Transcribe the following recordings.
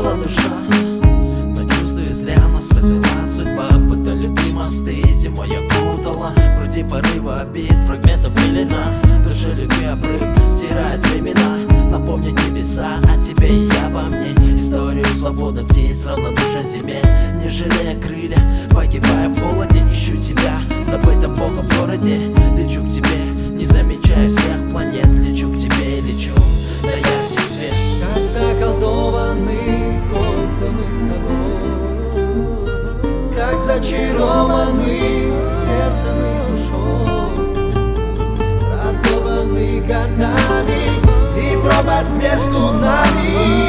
была душа, но чувствую, зря нас развела судьба. Пытали любви мосты, зимой окутала в груди порывы обид, фрагментов пелена. Душе любви обрыв стирает времена, напомнит небеса о тебе и я обо мне. Историю свободных птиц, равнодушен зиме, не жалея крылья, погибая в холоде. Ищу тебя в забытом Богом городе, лечу к тебе, не замечая всех планет. Лечу к тебе, лечу на яркий свет. Как заколдованы кольца мы с тобой, как зачарованы сердцем и душой, разорваны годами и пропасть между нами.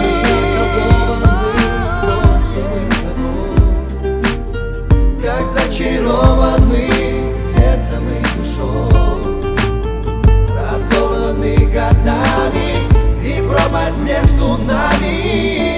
Как зачарованы сердцем и душой, разорваны годами и пропасть между нами.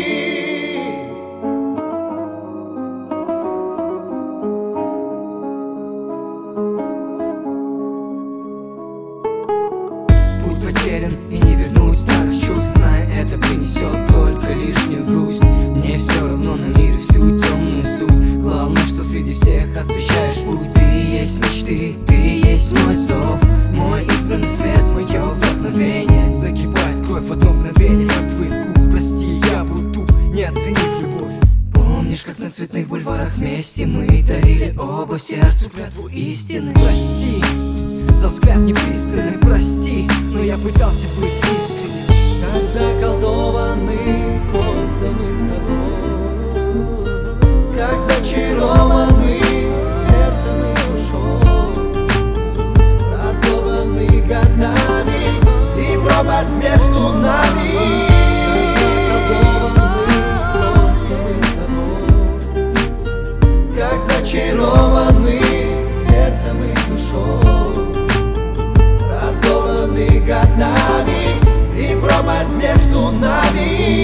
Путь потерян и не вернусь, старых чувств, зная, это принесет только лишнюю грусть. Мне все равно на мир и всю темную суть, главное, что среди всех освещаешь путь. Ты есть мечты, ты есть мой зов, мой избранный свет, мое вдохновение. Закипает кровь в одно мгновение от твоих губ. Прости, я был туп, не оценив любовь. Помнишь, как на цветных бульварах вместе мы дарили оба сердцу клятву истины? Прости за взгляд непристальный, прости, но я пытался быть искренним. Как заколдованы кольца мы с тобой, как зачарованы сердцем и душой, разорваны годами и пропасть между нами. Как зачарованы сердцем и душой, разорваны годами и пропасть между нами.